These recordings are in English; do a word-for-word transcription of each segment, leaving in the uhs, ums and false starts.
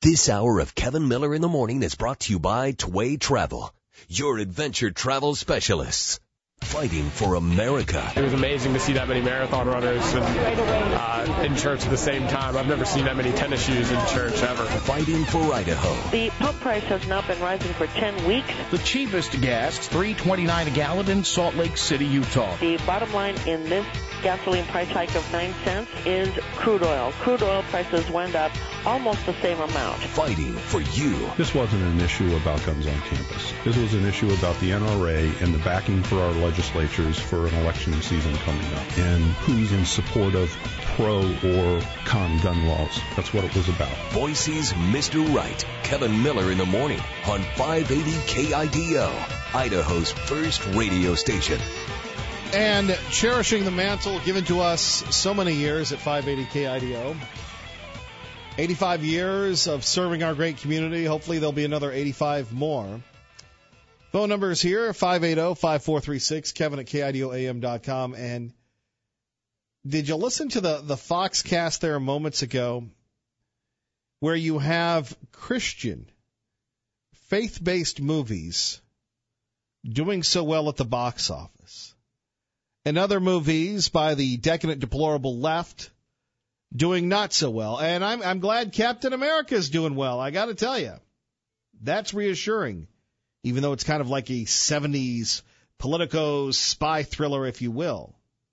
This hour of Kevin Miller in the Morning is brought to you by Tway Travel, your adventure travel specialists. Fighting for America. It was amazing to see that many marathon runners and, uh, in church at the same time. I've never seen that many tennis shoes in church ever. Fighting for Idaho. The pump price has now been rising for ten weeks. The cheapest gas, three twenty-nine a gallon in Salt Lake City, Utah. The bottom line in this gasoline price hike of nine cents is crude oil. Crude oil prices went up almost the same amount. Fighting for you. This wasn't an issue about guns on campus. This was an issue about the N R A and the backing for our legislatures for an election season coming up, and who's in support of pro or con gun laws. That's what it was about. Boise's Mister Right. Kevin Miller in the Morning on five eighty K I D O, Idaho's first radio station. And cherishing the mantle given to us so many years at five eighty K I D O. eighty-five years of serving our great community. Hopefully there'll be another eighty-five more. Phone number is here, five eight zero, five four three six, Kevin at K I D O A M dot com. And did you listen to the, the Foxcast there moments ago where you have Christian, faith-based movies doing so well at the box office, and other movies by the decadent, deplorable left doing not so well? And I'm, I'm glad Captain America is doing well, I got to tell you. That's reassuring. Even though it's kind of like a seventies Politico spy thriller, if you will.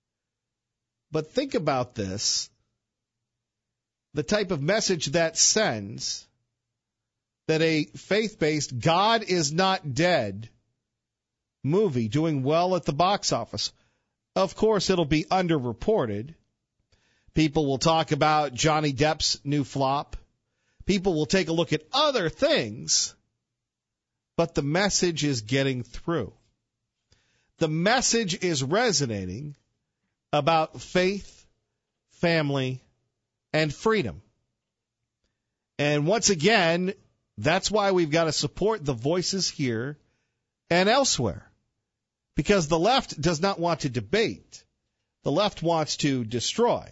But think about this. The type of message that sends, that a faith-based God is not dead movie doing well at the box office. Of course, it'll be underreported. People will talk about Johnny Depp's new flop. People will take a look at other things. But the message is getting through. The message is resonating about faith, family, and freedom. And once again, that's why we've got to support the voices here and elsewhere. Because the left does not want to debate. The left wants to destroy.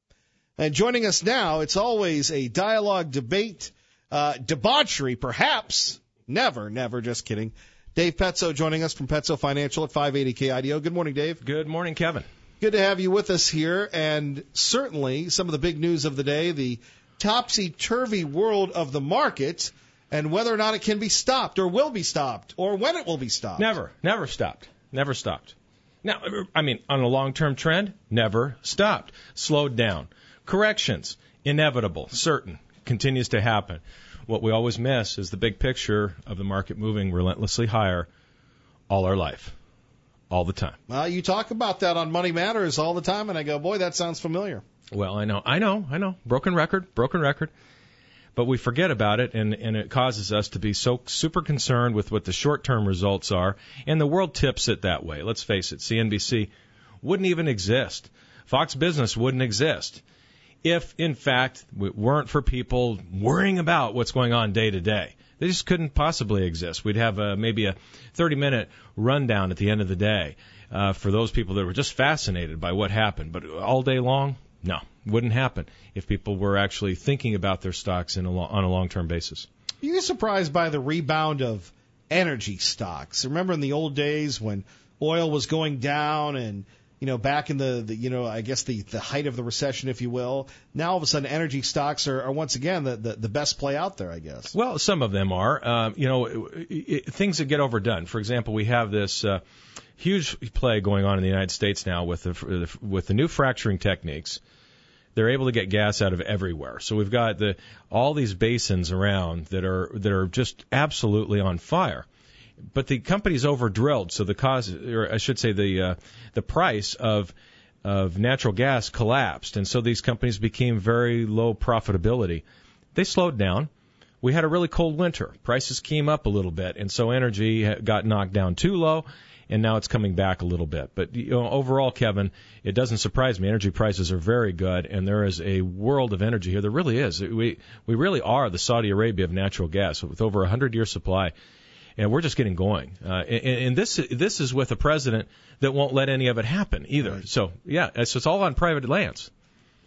And joining us now, it's always a dialogue, debate, uh, debauchery, perhaps. Never, never, just kidding. Dave Petzo joining us from Petzo Financial at five eighty K I D O. Good morning, Dave. Good morning, Kevin. Good to have you with us here, and certainly some of the big news of the day, the topsy-turvy world of the market, and whether or not it can be stopped or will be stopped, or when it will be stopped. Never, never stopped. Never stopped. Now, I mean, on a long-term trend, never stopped. Slowed down. Corrections, inevitable, certain, continues to happen. What we always miss is the big picture of the market moving relentlessly higher all our life, all the time. Well, you talk about that on Money Matters all the time, and I go, boy, that sounds familiar. Well, I know, I know, I know. Broken record, broken record. But we forget about it, and, and it causes us to be so super concerned with what the short-term results are, and the world tips it that way. Let's face it, C N B C wouldn't even exist. Fox Business wouldn't exist if, in fact, it weren't for people worrying about what's going on day to day. They just couldn't possibly exist. We'd have a, maybe a thirty-minute rundown at the end of the day uh, for those people that were just fascinated by what happened. But all day long, no, wouldn't happen if people were actually thinking about their stocks in a lo- on a long-term basis. You're surprised by the rebound of energy stocks. Remember in the old days when oil was going down and You know, back in the, the, you know, I guess the, the height of the recession, if you will. Now, all of a sudden, energy stocks are, are once again the, the, the best play out there, I guess. Well, some of them are. Um, you know, it, it, things that get overdone. For example, we have this uh, huge play going on in the United States now with the, with the new fracturing techniques. They're able to get gas out of everywhere. So we've got the all these basins around that are that are just absolutely on fire. But the company's over-drilled, so the cost, or I should say the uh, the price of of natural gas collapsed, and so these companies became very low profitability. They slowed down. We had a really cold winter. Prices came up a little bit, and so energy got knocked down too low, and now it's coming back a little bit. But you know, overall, Kevin, it doesn't surprise me. Energy prices are very good, and there is a world of energy here. There really is. We we really are the Saudi Arabia of natural gas with over a hundred-year supply. And we're just getting going. Uh, and, and this this is with a president that won't let any of it happen either. Right. So, yeah, it's, it's all on private lands.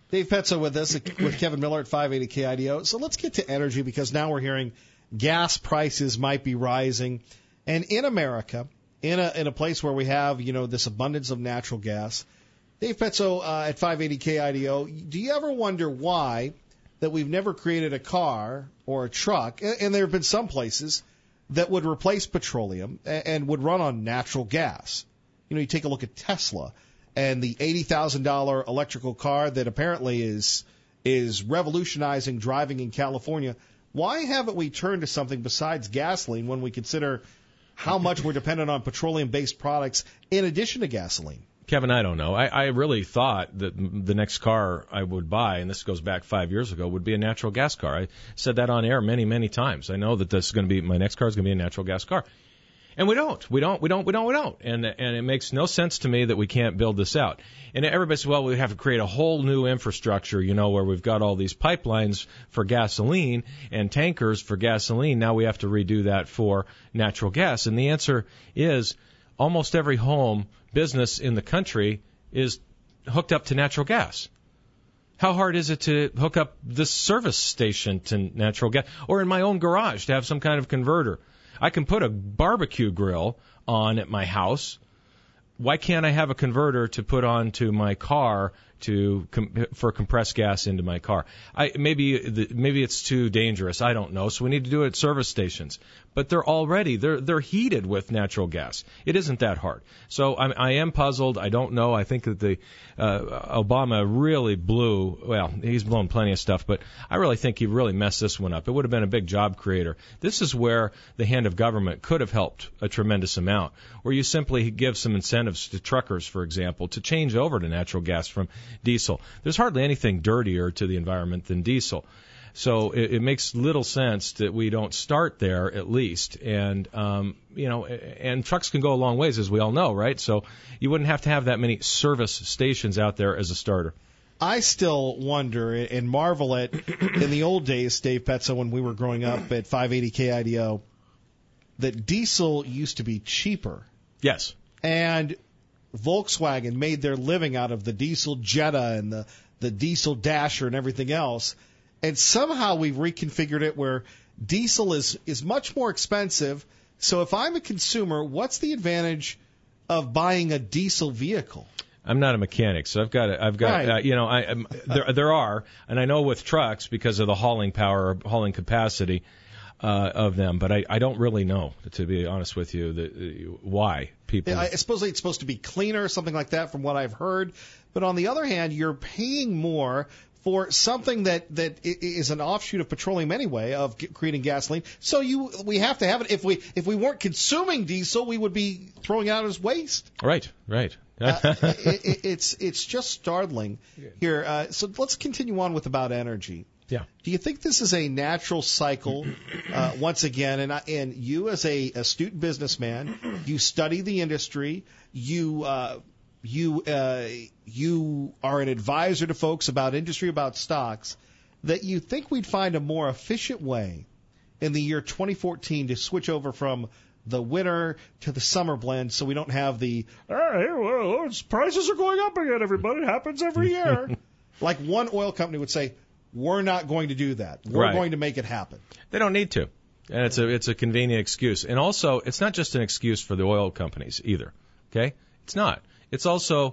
Dave Petzo with us, with Kevin Miller at five eighty K I D O. So let's get to energy, because now we're hearing gas prices might be rising. And in America, in a in a place where we have, you know, this abundance of natural gas, Dave Petzo uh, at five eighty K I D O, do you ever wonder why that we've never created a car or a truck, and, and there have been some places that would replace petroleum and, and would run on natural gas? You know, you take a look at Tesla and the eighty thousand dollars electrical car that apparently is is revolutionizing driving in California. Why haven't we turned to something besides gasoline when we consider how much we're dependent on petroleum-based products in addition to gasoline? Kevin, I don't know. I, I really thought that the next car I would buy, and this goes back five years ago, would be a natural gas car. I said that on air many, many times. I know that this is going to be, my next car is going to be a natural gas car. And we don't. We don't. We don't. We don't. We don't. And and it makes no sense to me that we can't build this out. And everybody says, well, we have to create a whole new infrastructure, you know, where we've got all these pipelines for gasoline and tankers for gasoline. Now we have to redo that for natural gas. And the answer is almost every home business in the country is hooked up to natural gas. How hard is it to hook up this service station to natural gas? Or in my own garage to have some kind of converter? I can put a barbecue grill on at my house. Why can't I have a converter to put onto my car to com- for compressed gas into my car? I maybe the, maybe it's too dangerous. I don't know. So we need to do it at service stations. But they're already they're they're heated with natural gas. It isn't that hard. So I'm, I am puzzled. I don't know. I think that the uh, Obama really blew. Well, he's blown plenty of stuff, but I really think he really messed this one up. It would have been a big job creator. This is where the hand of government could have helped a tremendous amount, where you simply give some incentives to truckers, for example, to change over to natural gas from diesel. There's hardly anything dirtier to the environment than diesel. So it, it makes little sense that we don't start there at least. And, um, you know, and trucks can go a long ways, as we all know, right? So you wouldn't have to have that many service stations out there as a starter. I still wonder and marvel at, in the old days, Dave Petzo, when we were growing up at five eighty K I D O, that diesel used to be cheaper. Yes. And Volkswagen made their living out of the diesel Jetta and the, the diesel Dasher and everything else. And somehow we've reconfigured it where diesel is, is much more expensive. So if I'm a consumer, what's the advantage of buying a diesel vehicle? I'm not a mechanic, so I've got, I've got, right. uh, you know, I, I'm, there, there are, and I know with trucks because of the hauling power, or hauling capacity uh, of them, but I, I don't really know, to be honest with you, the, uh, why people. I suppose it's supposed to be cleaner, something like that, from what I've heard. But on the other hand, you're paying more for something that, that is an offshoot of petroleum anyway, of creating gasoline. So you we have to have it. If we if we weren't consuming diesel, we would be throwing it out as waste. Right, right. uh, it, it, it's it's just startling here. Uh, so let's continue on with about energy. Yeah. Do you think this is a natural cycle uh, once again? And I, and you, as a astute businessman, you study the industry. You uh, you uh, you are an advisor to folks about industry, about stocks. That you think we'd find a more efficient way in the year twenty fourteen to switch over from the winter to the summer blend, so we don't have the hey, well, prices are going up again. Everybody, it happens every year. Like one oil company would say, we're not going to do that. We're right. going to make it happen. They don't need to, and it's a it's a convenient excuse. And also, it's not just an excuse for the oil companies either. Okay, it's not. It's also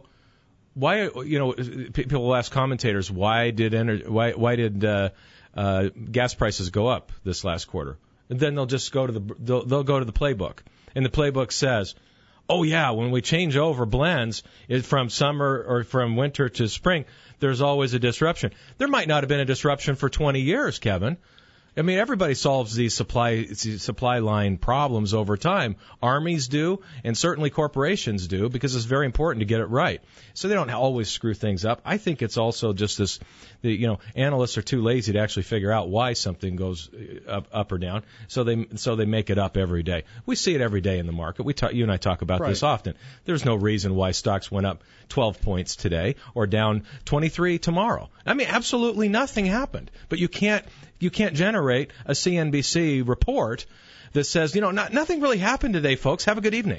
why you know people will ask commentators why did ener- why why did uh, uh, gas prices go up this last quarter? And then they'll just go to the they'll, they'll go to the playbook, and the playbook says, oh yeah, when we change over blends it, from summer or from winter to spring, there's always a disruption. There might not have been a disruption for twenty years, Kevin. I mean, everybody solves these supply these supply line problems over time. Armies do, and certainly corporations do, because it's very important to get it right. So they don't always screw things up. I think it's also just this, the, you know, analysts are too lazy to actually figure out why something goes up, up or down. So they so they make it up every day. We see it every day in the market. We talk, you and I talk about right. this often. There's no reason why stocks went up twelve points today or down twenty-three tomorrow. I mean, absolutely nothing happened. But you can't. You can't generate a C N B C report that says, you know, not, nothing really happened today, folks. Have a good evening.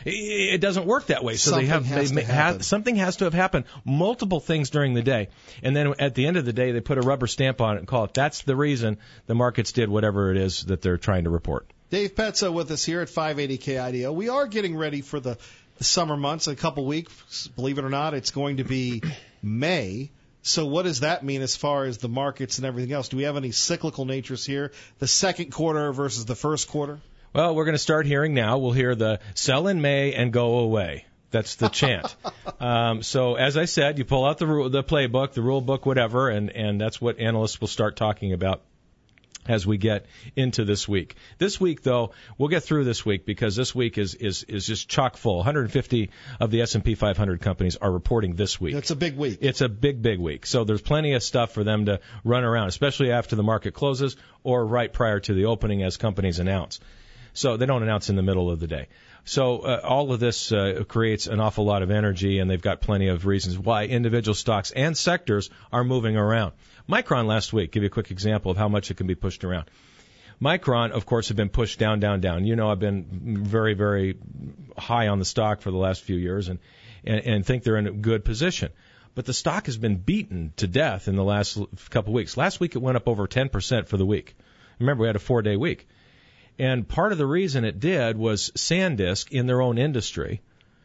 It doesn't work that way. So something they have, has they to ma- happen. have something has to have happened, multiple things during the day, and then at the end of the day, they put a rubber stamp on it and call it. That's the reason the markets did whatever it is that they're trying to report. Dave Petzo with us here at five eighty K I D O. We are getting ready for the, the summer months. In a couple weeks, believe it or not, it's going to be May. So what does that mean as far as the markets and everything else? Do we have any cyclical natures here? The second quarter versus the first quarter? Well, we're going to start hearing now. We'll hear the sell in May and go away. That's the chant. um, so as I said, you pull out the rule, the playbook, the rule book, whatever, and, and that's what analysts will start talking about as we get into this week. This week, though, we'll get through this week because this week is is, is just chock full. one hundred fifty of the S and P five hundred companies are reporting this week. It's a big week. It's a big, big week. So there's plenty of stuff for them to run around, especially after the market closes or right prior to the opening as companies announce. So they don't announce in the middle of the day. So uh, all of this uh, creates an awful lot of energy, and they've got plenty of reasons why individual stocks and sectors are moving around. Micron last week, give you a quick example of how much it can be pushed around. Micron, of course, have been pushed down, down, down. You know, I've been very, very high on the stock for the last few years and, and, and think they're in a good position. But the stock has been beaten to death in the last couple of weeks. Last week it went up over ten percent for the week. Remember, we had a four-day week. And part of the reason it did was SanDisk, in their own industry,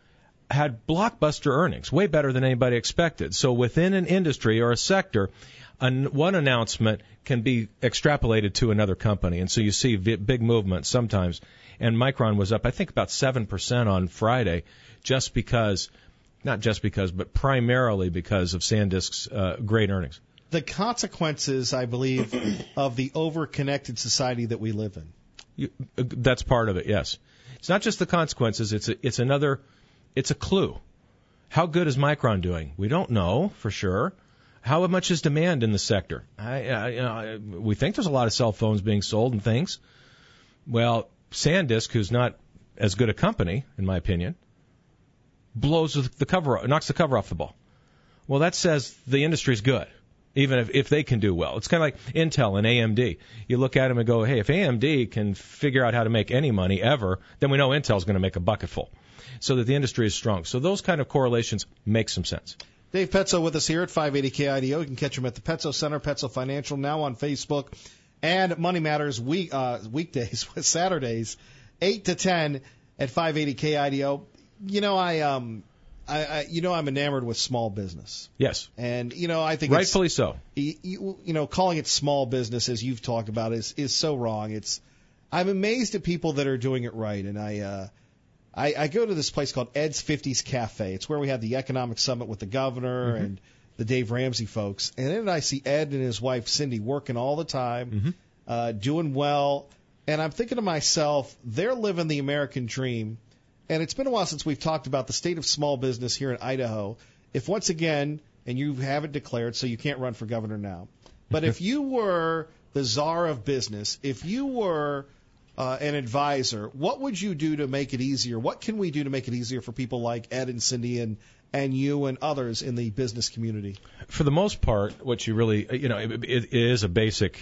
had blockbuster earnings, way better than anybody expected. So within an industry or a sector, an, one announcement can be extrapolated to another company. And so you see v- big movements sometimes. And Micron was up, I think, about seven percent on Friday just because, not just because, but primarily because of SanDisk's uh, great earnings. The consequences, I believe, of the over-connected society that we live in. You, uh, that's part of it, yes. It's not just the consequences. It's a, it's another, it's a clue. How good is Micron doing? We don't know for sure. How much is demand in the sector? I, I, you know, we think there's a lot of cell phones being sold and things. Well, SanDisk, who's not as good a company, in my opinion, blows the cover, knocks the cover off the ball. Well, that says the industry's good, even if, if they can do well. It's kind of like Intel and A M D. You look at them and go, hey, if A M D can figure out how to make any money ever, then we know Intel's going to make a bucketful, so that the industry is strong. So those kind of correlations make some sense. Dave Petzo with us here at five eighty K I D O. You can catch him at the Petzo Center, Petzo Financial, now on Facebook, and Money Matters week uh, weekdays, Saturdays, eight to ten at five eighty K I D O. You know, I um, I, I you know, I'm enamored with small business. Yes, and you know, I think rightfully it's, so. You, you know, calling it small business, as you've talked about, is is so wrong. It's I'm amazed at people that are doing it right, and I. Uh, I, I go to this place called Ed's fifties Cafe. It's where we had the economic summit with the governor mm-hmm. and the Dave Ramsey folks. And then I see Ed and his wife Cindy working all the time, mm-hmm. uh, doing well. And I'm thinking to myself, they're living the American dream. And it's been a while since we've talked about the state of small business here in Idaho. If once again, and you haven't declared, so you can't run for governor now, but if you were the czar of business, if you were Uh, an advisor, what would you do to make it easier? What can we do to make it easier for people like Ed and Cindy and, and you and others in the business community? For the most part, what you really, you know, it, it is a basic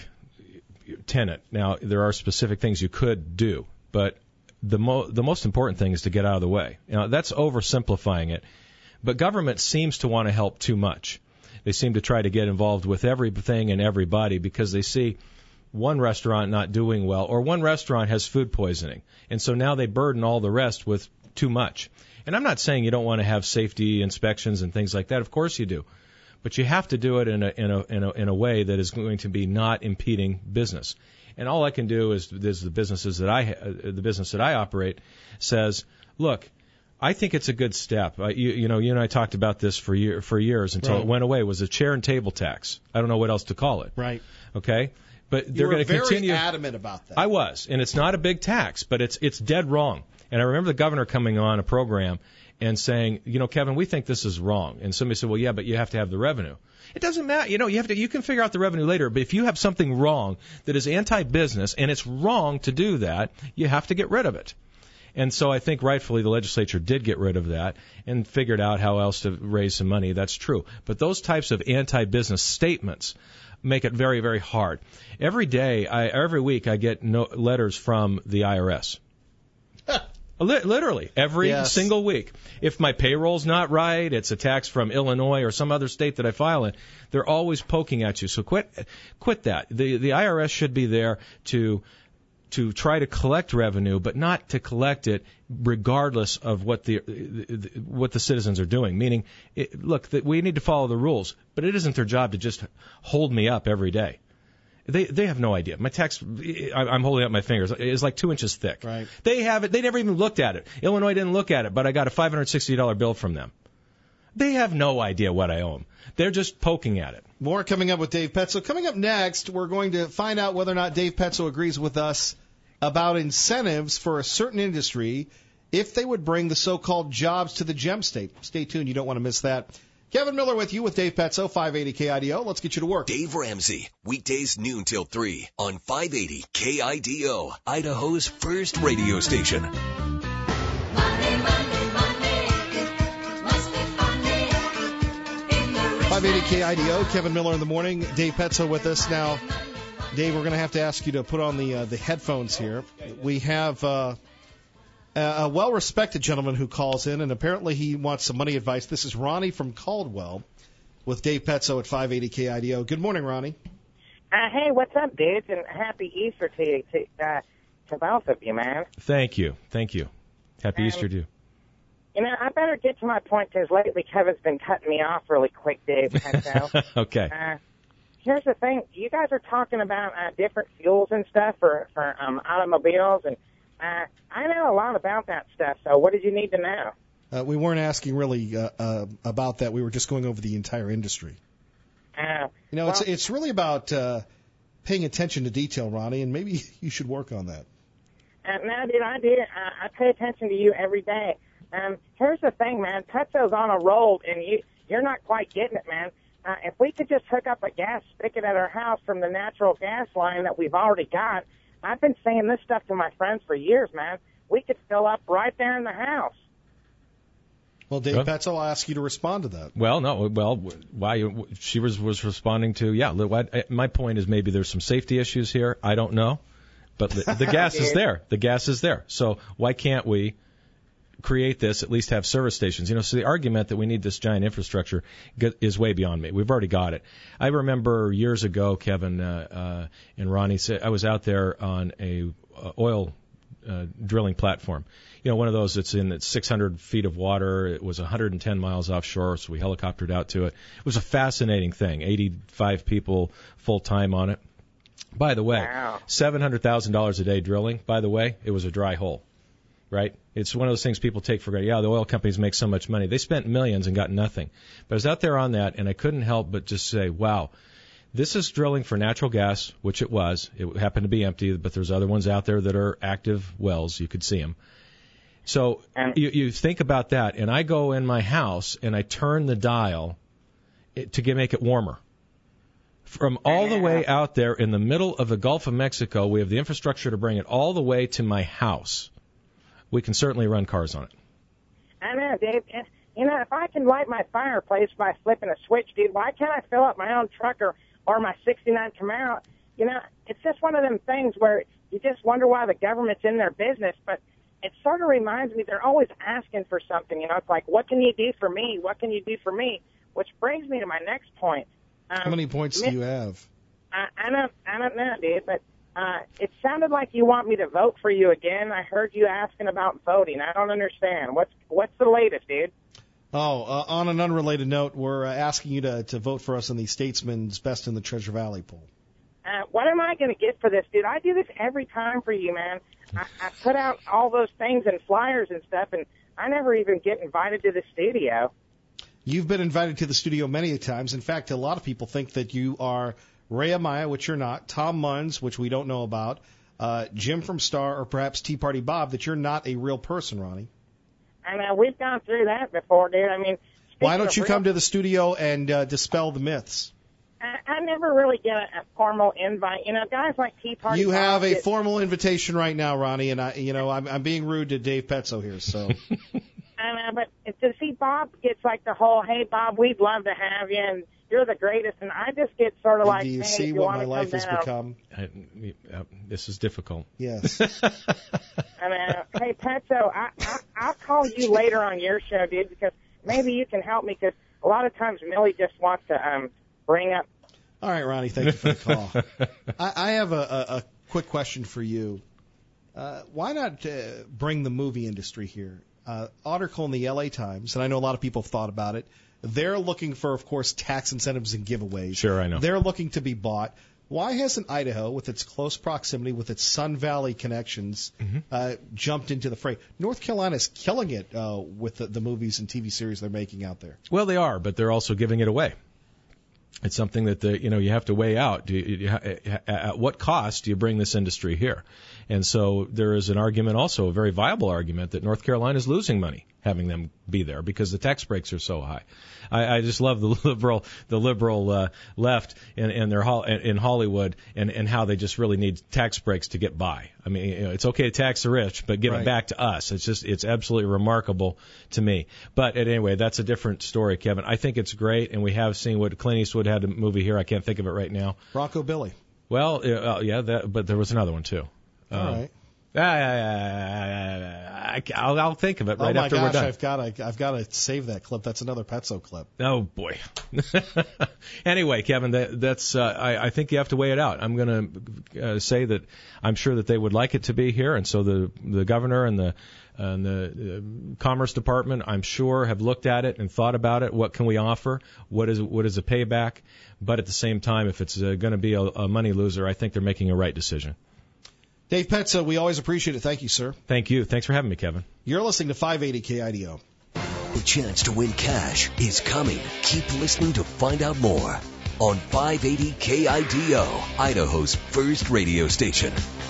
tenet. Now, there are specific things you could do, but the, mo- the most important thing is to get out of the way. You know, that's oversimplifying it. But government seems to want to help too much. They seem to try to get involved with everything and everybody because they see one restaurant not doing well, or one restaurant has food poisoning, and so now they burden all the rest with too much. And I'm not saying you don't want to have safety inspections and things like that. Of course you do, but you have to do it in a in a in a, in a way that is going to be not impeding business. And all I can do is, is the businesses that I uh, the business that I operate says, look, I think it's a good step. Uh, you, you know, you and I talked about this for year for years until right. it went away. It was a chair and table tax. I don't know what else to call it. Right. Okay. But they're going to continue. You were very adamant about that. I was, and it's not a big tax, but it's it's dead wrong. And I remember the governor coming on a program and saying, you know, Kevin, we think this is wrong. And somebody said, well, yeah, but you have to have the revenue. It doesn't matter. You know, you have to. You can figure out the revenue later. But if you have something wrong that is anti-business and it's wrong to do that, you have to get rid of it. And so I think rightfully the legislature did get rid of that and figured out how else to raise some money. That's true. But those types of anti-business statements make it very, very hard. Every day, I, every week, I get no, letters from the I R S. Literally, every yes. single week. If my payroll's not right, it's a tax from Illinois or some other state that I file in, they're always poking at you. So quit quit that. The the I R S should be there to to try to collect revenue, but not to collect it regardless of what the, the what the citizens are doing. Meaning, it, look, that we need to follow the rules, but it isn't their job to just hold me up every day. They they have no idea. My tax, I'm holding up my fingers, is like two inches thick. Right. They have it. They never even looked at it. Illinois didn't look at it, but I got a five hundred sixty dollars bill from them. They have no idea what I owe them. They're just poking at it. More coming up with Dave Petzo. Coming up next, we're going to find out whether or not Dave Petzo agrees with us about incentives for a certain industry if they would bring the so-called jobs to the gem state. Stay tuned. You don't want to miss that. Kevin Miller with you with Dave Petzo, five eighty K I D O. Let's get you to work. Dave Ramsey, weekdays noon till three on five eighty K I D O, Idaho's first radio station. Monday, Monday, Monday, it must be funny in the five eighty K I D O, Kevin Miller in the morning. Dave Petzo with us. Now, Dave, we're going to have to ask you to put on the uh, the headphones here. We have uh, a well-respected gentleman who calls in, and apparently he wants some money advice. This is Ronnie from Caldwell with Dave Petzo at five eighty K I D O. Good morning, Ronnie. Uh, hey, what's up, dudes? And happy Easter to you, to, uh, to both of you, man. Thank you. Thank you. Happy um, Easter to you. You know, I better get to my point because lately Kevin's been cutting me off really quick, Dave Petzo. Okay. Uh, here's the thing. You guys are talking about uh, different fuels and stuff for, for um, automobiles, and uh, I know a lot about that stuff, so what did you need to know? Uh, we weren't asking really uh, uh, about that. We were just going over the entire industry. Uh, you know, well, it's it's really about uh, paying attention to detail, Ronnie, and maybe you should work on that. Uh, no, dude, I did. I, I pay attention to you every day. Um, here's the thing, man. Petzo's on a roll, and you, you're not quite getting it, man. Uh, if we could just hook up a gas spigot at our house from the natural gas line that we've already got, I've been saying this stuff to my friends for years, man. We could fill up right there in the house. Well, Dave Huh? Petzo, I'll ask you to respond to that. Well, no. Well, why she was was responding to? Yeah. What, my point is maybe there's some safety issues here. I don't know, but the, the gas is there. The gas is there. So why can't we create this? At least have service stations. You know. So the argument that we need this giant infrastructure is way beyond me. We've already got it. I remember years ago, Kevin uh, uh, and Ronnie said I was out there on a uh, oil uh, drilling platform. You know, one of those that's in it's six hundred feet of water. It was one hundred ten miles offshore, so we helicoptered out to it. It was a fascinating thing. eighty-five people full time on it. By the way, wow. seven seven hundred thousand dollars a day drilling. By the way, it was a dry hole, right? It's one of those things people take for granted. Yeah, the oil companies make so much money. They spent millions and got nothing. But I was out there on that, and I couldn't help but just say, wow, this is drilling for natural gas, which it was. It happened to be empty, but there's other ones out there that are active wells. You could see them. So you, you think about that, and I go in my house and I turn the dial to get, make it warmer. From all the way out there in the middle of the Gulf of Mexico, we have the infrastructure to bring it all the way to my house. We can certainly run cars on it. I know, Dave. You know, if I can light my fireplace by flipping a switch, dude, why can't I fill up my own truck or, or my sixty-nine Camaro? You know, it's just one of them things where you just wonder why the government's in their business, but it sort of reminds me they're always asking for something. You know, it's like, what can you do for me? What can you do for me? Which brings me to my next point. Um, How many points do you have? I, I don't, I don't know, dude, but uh, it sounded like you want me to vote for you again. I heard you asking about voting. I don't understand. What's what's the latest, dude? Oh, uh, on an unrelated note, we're uh, asking you to, to vote for us in the Statesman's Best in the Treasure Valley poll. Uh, what am I going to get for this, dude? I do this every time for you, man. I, I put out all those things and flyers and stuff, and I never even get invited to the studio. You've been invited to the studio many times. In fact, a lot of people think that you are Ray Amaya, which you're not, Tom Munns, which we don't know about, uh, Jim from Star, or perhaps Tea Party Bob, that you're not a real person, Ronnie. I know, we've gone through that before, dude. I mean, why don't you real, come to the studio and uh, dispel the myths? I, I never really get a, a formal invite. You know, guys like Tea Party You Bob have a get, formal invitation right now, Ronnie, and I, you know, I'm, I'm being rude to Dave Petzo here, so. I know, but to see Bob gets like the whole, hey, Bob, we'd love to have you, and you're the greatest, and I just get sort of like, Do you hey, see if you what want my to life come has down. become? I, uh, this is difficult. Yes. I mean, uh, hey, Petso, I, I, I'll call you later on your show, dude, because maybe you can help me, because a lot of times Millie just wants to um, bring up. All right, Ronnie, thank you for the call. I, I have a, a, a quick question for you. Uh, why not uh, bring the movie industry here? Uh, article in the L A Times, and I know a lot of people have thought about it. They're looking for, of course, tax incentives and giveaways. Sure, I know. They're looking to be bought. Why hasn't Idaho, with its close proximity, with its Sun Valley connections, Mm-hmm. uh, jumped into the fray? North Carolina's killing it uh, with the, the movies and T V series they're making out there. Well, they are, but they're also giving it away. It's something that the, you know you have to weigh out. Do you, at what cost do you bring this industry here? And so there is an argument, also a very viable argument, that North Carolina is losing money having them be there because the tax breaks are so high. I, I just love the liberal, the liberal uh, left in, in their in Hollywood and, and how they just really need tax breaks to get by. I mean, you know, it's okay to tax the rich, but give Right. it back to us. It's just it's absolutely remarkable to me. But anyway, that's a different story, Kevin. I think it's great, and we have seen what Clint Eastwood had a movie here. I can't think of it right now. Bronco Billy. Well, uh, yeah, that, but there was another one too. All Um, right. I, I'll, I'll think of it right oh my after gosh, we're done. I've got to I've got to save that clip. That's another Petso clip. Oh boy. Anyway, Kevin, that, that's uh, I, I think you have to weigh it out. I'm going to uh, say that I'm sure that they would like it to be here, and so the the governor and the and the uh, Commerce Department, I'm sure, have looked at it and thought about it. What can we offer? What is what is a payback? But at the same time, if it's uh, going to be a, a money loser, I think they're making a right decision. Dave Petso, we always appreciate it. Thank you, sir. Thank you. Thanks for having me, Kevin. You're listening to five eighty K I D O. The chance to win cash is coming. Keep listening to find out more on five eighty K I D O, Idaho's first radio station.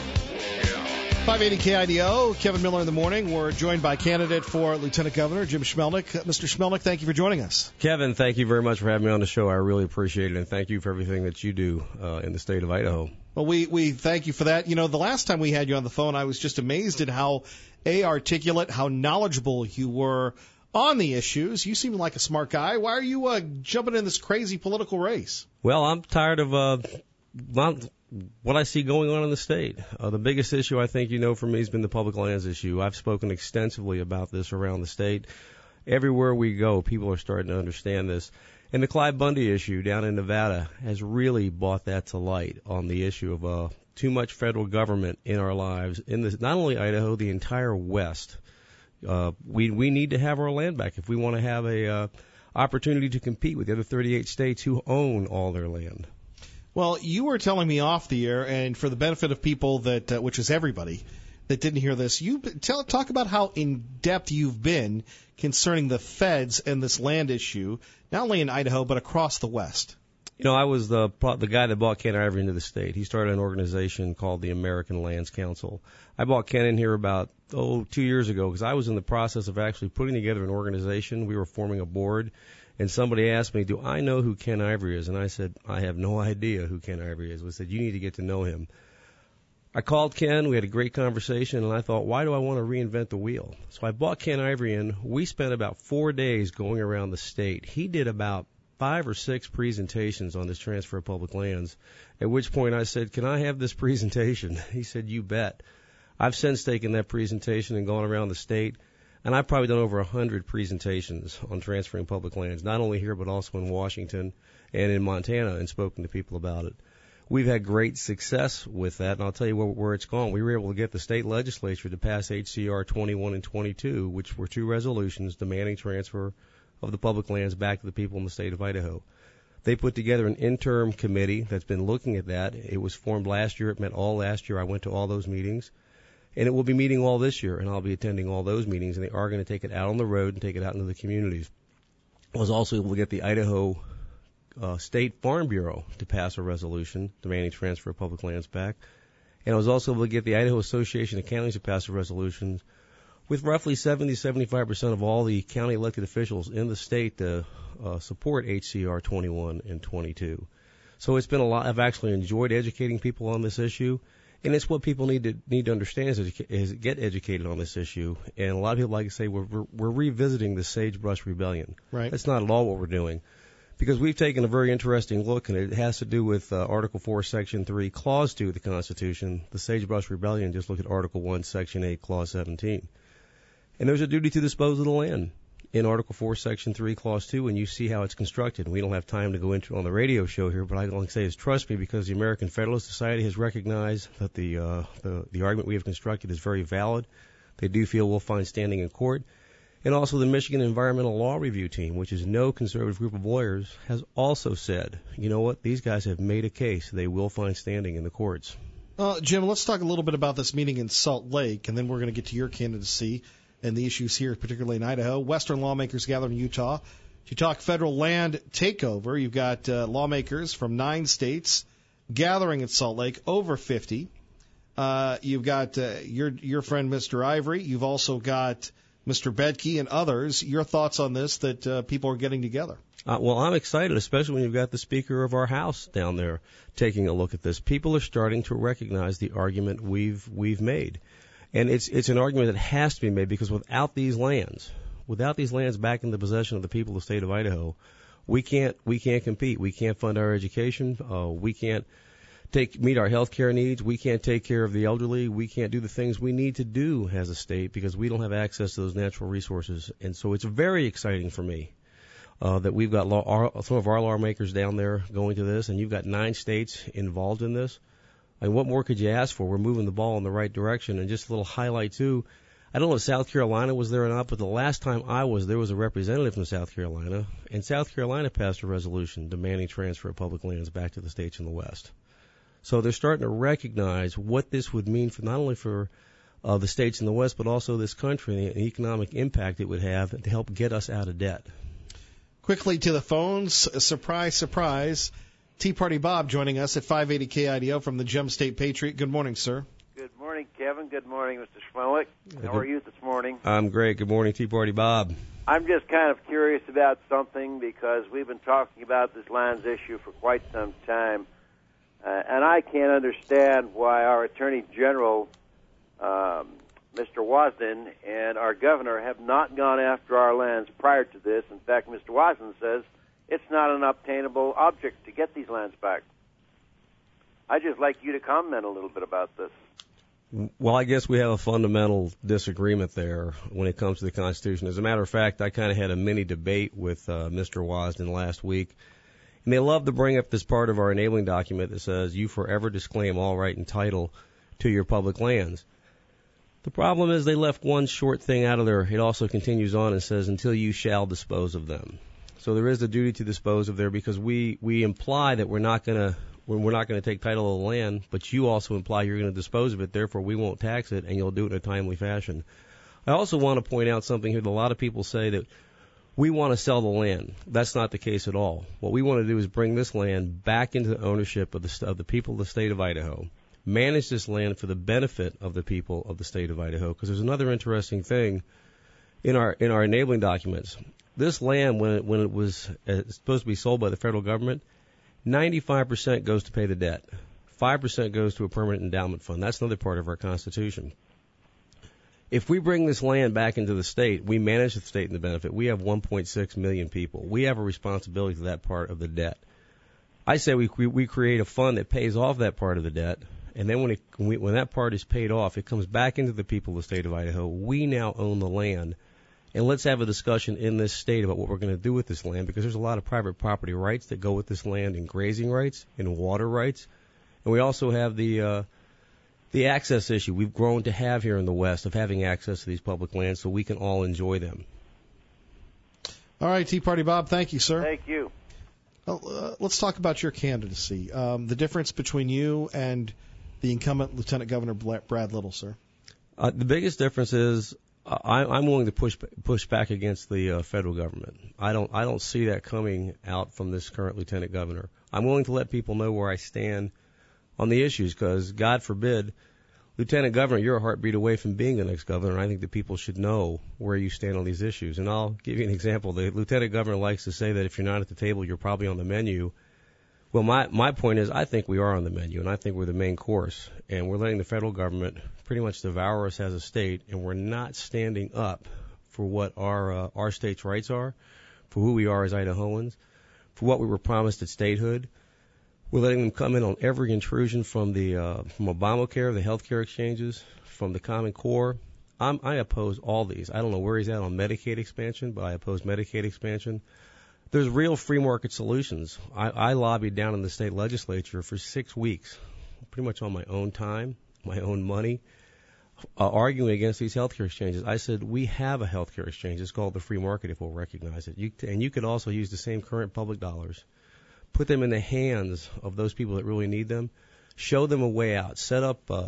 five eighty K I D O, Kevin Miller in the morning. We're joined by candidate for Lieutenant Governor Jim Schmelnick. Mister Schmelnick, thank you for joining us. Kevin, thank you very much for having me on the show. I really appreciate it, and thank you for everything that you do uh, in the state of Idaho. Well, we, we thank you for that. You know, the last time we had you on the phone, I was just amazed at how, A, articulate, how knowledgeable you were on the issues. You seem like a smart guy. Why are you uh, jumping in this crazy political race? Well, I'm tired of uh, not what I see going on in the state. Uh, the biggest issue, I think you know from me, has been the public lands issue. I've spoken extensively about this around the state. Everywhere we go, people are starting to understand this. And the Clyde Bundy issue down in Nevada has really brought that to light on the issue of uh, too much federal government in our lives, in this, not only Idaho, the entire West. Uh, we we need to have our land back if we want to have a uh, opportunity to compete with the other thirty-eight states who own all their land. Well, you were telling me off the air, and for the benefit of people that, uh, which is everybody, that didn't hear this, you tell, talk about how in depth you've been concerning the feds and this land issue, not only in Idaho but across the West. You know, I was the the guy that brought Ken Ivory into the state. He started an organization called the American Lands Council. I brought Ken in here about, oh, two years ago because I was in the process of actually putting together an organization. We were forming a board, and somebody asked me, do I know who Ken Ivory is? And I said, I have no idea who Ken Ivory is. I said, you need to get to know him. I called Ken. We had a great conversation, and I thought, why do I want to reinvent the wheel? So I brought Ken Ivory in. We spent about four days going around the state. He did about five or six presentations on this transfer of public lands, at which point I said, can I have this presentation? He said, you bet. I've since taken that presentation and gone around the state, and I've probably done over one hundred presentations on transferring public lands, not only here but also in Washington and in Montana, and spoken to people about it. We've had great success with that, and I'll tell you where, where it's gone. We were able to get the state legislature to pass H C R twenty-one and twenty-two, which were two resolutions demanding transfer of the public lands back to the people in the state of Idaho. They put together an interim committee that's been looking at that. It was formed last year. It met all last year. I went to all those meetings. And it will be meeting all this year, and I'll be attending all those meetings, and they are going to take it out on the road and take it out into the communities. I was also able to get the Idaho uh, State Farm Bureau to pass a resolution demanding transfer of public lands back. And I was also able to get the Idaho Association of Counties to pass a resolution with roughly seventy to seventy-five percent of all the county elected officials in the state to uh, support H C R twenty-one and twenty-two. So it's been a lot. I've actually enjoyed educating people on this issue. And it's what people need to need to understand is, educa- is get educated on this issue. And a lot of people like to say we're, we're, we're revisiting the Sagebrush Rebellion. Right. That's not at all what we're doing. because we've taken a very interesting look, and it has to do with uh, Article four, Section three, Clause two of the Constitution. The Sagebrush Rebellion just looked at Article one, Section eight, Clause seventeen. And there's a duty to dispose of the land in Article four, Section three, Clause two, and you see how it's constructed. We don't have time to go into it on the radio show here, but I can say is trust me, because the American Federalist Society has recognized that the, uh, the, the argument we have constructed is very valid. They do feel we'll find standing in court. And also the Michigan Environmental Law Review Team, which is no conservative group of lawyers, has also said, you know what, these guys have made a case. They will find standing in the courts. Uh, Jim, let's talk a little bit about this meeting in Salt Lake, and then we're going to get to your candidacy and the issues here, particularly in Idaho. Western lawmakers gather in Utah to talk federal land takeover. You've got uh, lawmakers from nine states gathering at Salt Lake, over fifty. Uh, you've got uh, your your friend Mister Ivory. You've also got Mister Bedke and others. Your thoughts on this, that uh, people are getting together? Uh, well, I'm excited, especially when you've got the Speaker of our House down there taking a look at this. People are starting to recognize the argument we've we've made. And it's it's an argument that has to be made, because without these lands, without these lands back in the possession of the people of the state of Idaho, we can't we can't compete. We can't fund our education. Uh, we can't take meet our health care needs. We can't take care of the elderly. We can't do the things we need to do as a state because we don't have access to those natural resources. And so it's very exciting for me uh, that we've got law, our, some of our lawmakers down there going to this, and you've got nine states involved in this. I mean, what more could you ask for? We're moving the ball in the right direction. And just a little highlight, too, I don't know if South Carolina was there or not, but the last time I was, there was a representative from South Carolina, and South Carolina passed a resolution demanding transfer of public lands back to the states in the West. So they're starting to recognize what this would mean for not only for uh, the states in the West, but also this country and the economic impact it would have to help get us out of debt. Quickly to the phones. Surprise, surprise. Tea Party Bob joining us at five eighty K I D O from the Gem State Patriot. Good morning, sir. Good morning, Kevin. Good morning, Mister Schmelik. How are you this morning? I'm great. Good morning, Tea Party Bob. I'm just kind of curious about something, because we've been talking about this lands issue for quite some time, uh, and I can't understand why our Attorney General, um, Mister Wasden, and our Governor have not gone after our lands prior to this. In fact, Mister Wasden says it's not an obtainable object to get these lands back. I'd just like you to comment a little bit about this. Well, I guess we have a fundamental disagreement there when it comes to the Constitution. As a matter of fact, I kind of had a mini debate with uh, Mister Wasden last week, and they love to bring up this part of our enabling document that says you forever disclaim all right and title to your public lands. The problem is they left one short thing out of there. It also continues on and says until you shall dispose of them. So there is a duty to dispose of there, because we, we imply that we're not going to we're not going to take title of the land, but you also imply you're going to dispose of it. Therefore, we won't tax it, and you'll do it in a timely fashion. I also want to point out something here that a lot of people say, that we want to sell the land. That's not the case at all. What we want to do is bring this land back into the ownership of the of the people of the state of Idaho, manage this land for the benefit of the people of the state of Idaho. Because there's another interesting thing in our in our enabling documents. This land, when it, when it was uh, supposed to be sold by the federal government, ninety-five percent goes to pay the debt. five percent goes to a permanent endowment fund. That's another part of our Constitution. If we bring this land back into the state, we manage the state and the benefit. We have one point six million people. We have a responsibility to that part of the debt. I say we we create a fund that pays off that part of the debt, and then when, it, when, we, when that part is paid off, it comes back into the people of the state of Idaho. We now own the land. And let's have a discussion in this state about what we're going to do with this land, because there's a lot of private property rights that go with this land, and grazing rights and water rights. And we also have the uh, the access issue we've grown to have here in the West of having access to these public lands so we can all enjoy them. All right, Tea Party Bob, thank you, sir. Thank you. Well, uh, let's talk about your candidacy. Um, the difference between you and the incumbent Lieutenant Governor Brad Little, sir. Uh, the biggest difference is I, I'm willing to push push back against the uh, federal government. I don't I don't see that coming out from this current lieutenant governor. I'm willing to let people know where I stand on the issues, because God forbid, lieutenant governor, you're a heartbeat away from being the next governor. And I think that people should know where you stand on these issues. And I'll give you an example. The lieutenant governor likes to say that if you're not at the table, you're probably on the menu. Well, my my point is, I think we are on the menu, and I think we're the main course, and we're letting the federal government pretty much devour us as a state, and we're not standing up for what our uh, our state's rights are, for who we are as Idahoans, for what we were promised at statehood. We're letting them come in on every intrusion from the uh, from Obamacare, the health care exchanges, from the Common Core. I'm, I oppose all these. I don't know where he's at on Medicaid expansion, but I oppose Medicaid expansion. There's real free market solutions. I, I lobbied down in the state legislature for six weeks, pretty much on my own time, my own money, uh, arguing against these healthcare exchanges. I said, we have a healthcare exchange. It's called the free market if we'll recognize it. You, and you could also use the same current public dollars, put them in the hands of those people that really need them, show them a way out, set up uh,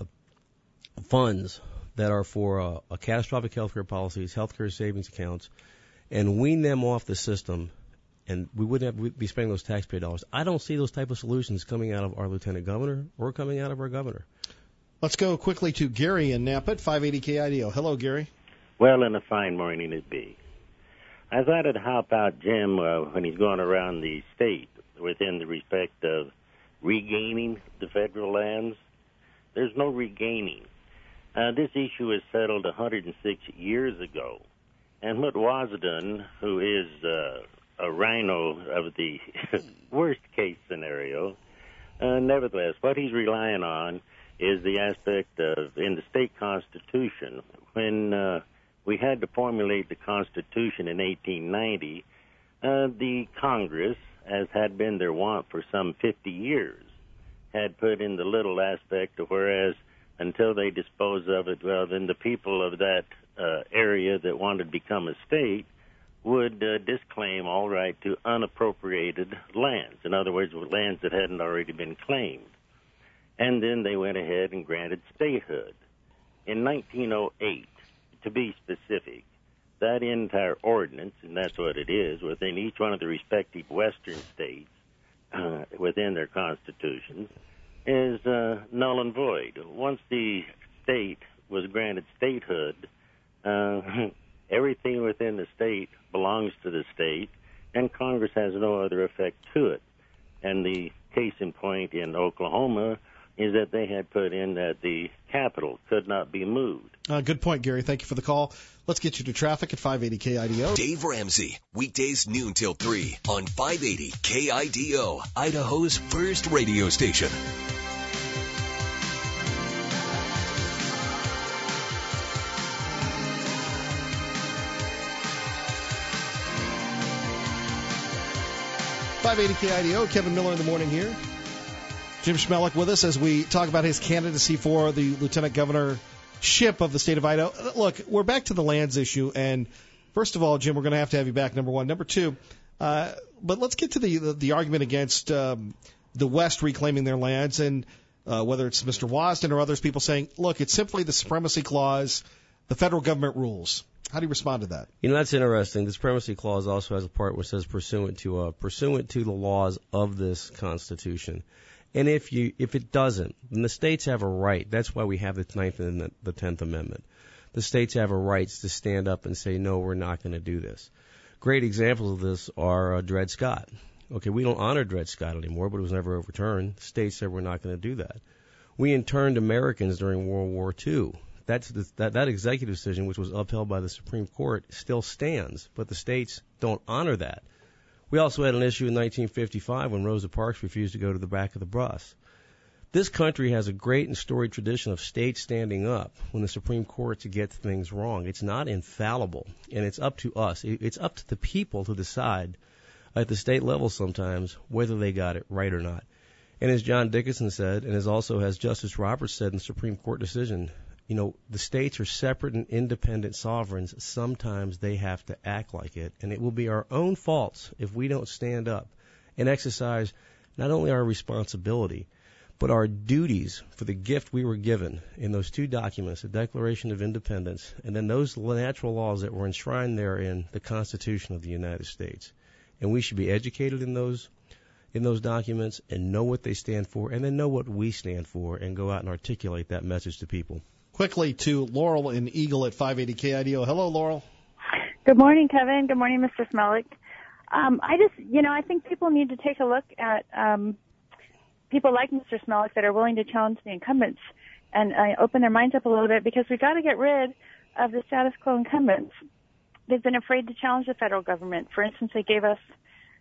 funds that are for uh, a catastrophic healthcare policies, healthcare savings accounts, and wean them off the system, and we wouldn't have we'd be spending those taxpayer dollars. I don't see those type of solutions coming out of our lieutenant governor or coming out of our governor. Let's go quickly to Gary in Napa at five eighty K I D O. Hello, Gary. Well, and a fine morning it be. I thought I'd help out Jim uh, when he's going around the state within the respect of regaining the federal lands. There's no regaining. Uh, this issue was settled one hundred six years ago. And what Wasden, who is uh, a rhino of the worst case scenario, uh, nevertheless, what he's relying on is the aspect of, in the state constitution, when uh, we had to formulate the Constitution in eighteen ninety, uh, the Congress, as had been their wont for some fifty years, had put in the little aspect of whereas until they dispose of it, well, then the people of that uh, area that wanted to become a state would uh, disclaim all right to unappropriated lands. In other words, lands that hadn't already been claimed. And then they went ahead and granted statehood. In nineteen oh eight, to be specific, that entire ordinance, and that's what it is, within each one of the respective western states, uh, within their constitutions, is uh, null and void. Once the state was granted statehood, uh, everything within the state belongs to the state, and Congress has no other effect to it. And the case in point in Oklahoma is that they had put in that the capital could not be moved. Uh, good point, Gary. Thank you for the call. Let's get you to traffic at five eighty K I D O. Dave Ramsey, weekdays noon till three on five eighty K I D O, Idaho's first radio station. five eighty K I D O, Kevin Miller in the morning here. Jim Schmelik with us as we talk about his candidacy for the lieutenant governorship of the state of Idaho. Look, we're back to the lands issue, and first of all, Jim, we're going to have to have you back, number one. Number two, uh, but let's get to the the, the argument against um, the West reclaiming their lands, and uh, whether it's Mister Wasden or others, people saying, look, it's simply the supremacy clause, the federal government rules. How do you respond to that? You know, that's interesting. The supremacy clause also has a part where it says pursuant to uh, pursuant to the laws of this Constitution. And if you if it doesn't, then the states have a right. That's why we have the Ninth and the Tenth Amendment. The states have a right to stand up and say, no, we're not going to do this. Great examples of this are uh, Dred Scott. Okay, we don't honor Dred Scott anymore, but it was never overturned. The states said we're not going to do that. We interned Americans during World War Two. That's the, that, that executive decision, which was upheld by the Supreme Court, still stands, but the states don't honor that. We also had an issue in nineteen fifty-five when Rosa Parks refused to go to the back of the bus. This country has a great and storied tradition of states standing up when the Supreme Court gets things wrong. It's not infallible, and it's up to us. It's up to the people to decide at the state level sometimes whether they got it right or not. And as John Dickinson said, and as also has Justice Roberts said in the Supreme Court decision, you know, the states are separate and independent sovereigns. Sometimes they have to act like it, and it will be our own faults if we don't stand up and exercise not only our responsibility, but our duties for the gift we were given in those two documents, the Declaration of Independence, and then those natural laws that were enshrined there in the Constitution of the United States. And we should be educated in those in those documents and know what they stand for, and then know what we stand for, and go out and articulate that message to people. Quickly to Laurel in Eagle at five eighty K I D O. Hello, Laurel. Good morning, Kevin. Good morning, Mister Smelik. Um, I just, you know, I think people need to take a look at um, people like Mister Smelik that are willing to challenge the incumbents and uh, open their minds up a little bit, because we've got to get rid of the status quo incumbents. They've been afraid to challenge the federal government. For instance, they gave us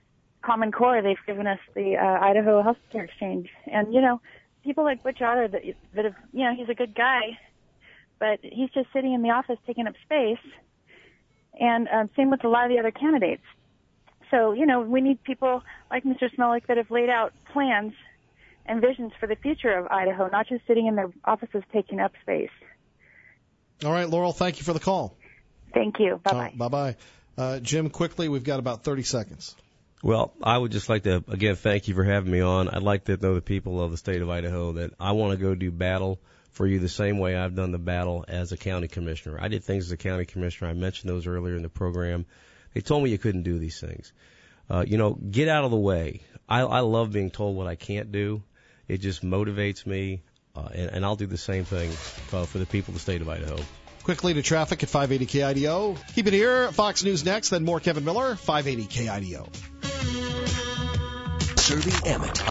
Common Core, they've given us the uh, Idaho Healthcare Exchange. And, you know, people like Butch Otter that, that have, you know, he's a good guy, but he's just sitting in the office taking up space. And um, same with a lot of the other candidates. So, you know, we need people like Mister Smelik that have laid out plans and visions for the future of Idaho, not just sitting in their offices taking up space. All right, Laurel, thank you for the call. Thank you. Bye-bye. Uh, bye-bye. Uh, Jim, quickly, we've got about thirty seconds. Well, I would just like to, again, thank you for having me on. I'd like to know the people of the state of Idaho that I want to go do battle for you the same way I've done the battle as a county commissioner. I did things as a county commissioner. I mentioned those earlier in the program. They told me you couldn't do these things. Uh, you know, get out of the way. I, I love being told what I can't do. It just motivates me, uh, and, and I'll do the same thing uh, for the people of the state of Idaho. Quickly to traffic at five eighty K I D O. Keep it here. Fox News next, then more Kevin Miller, five eighty K I D O. Serving Emmett.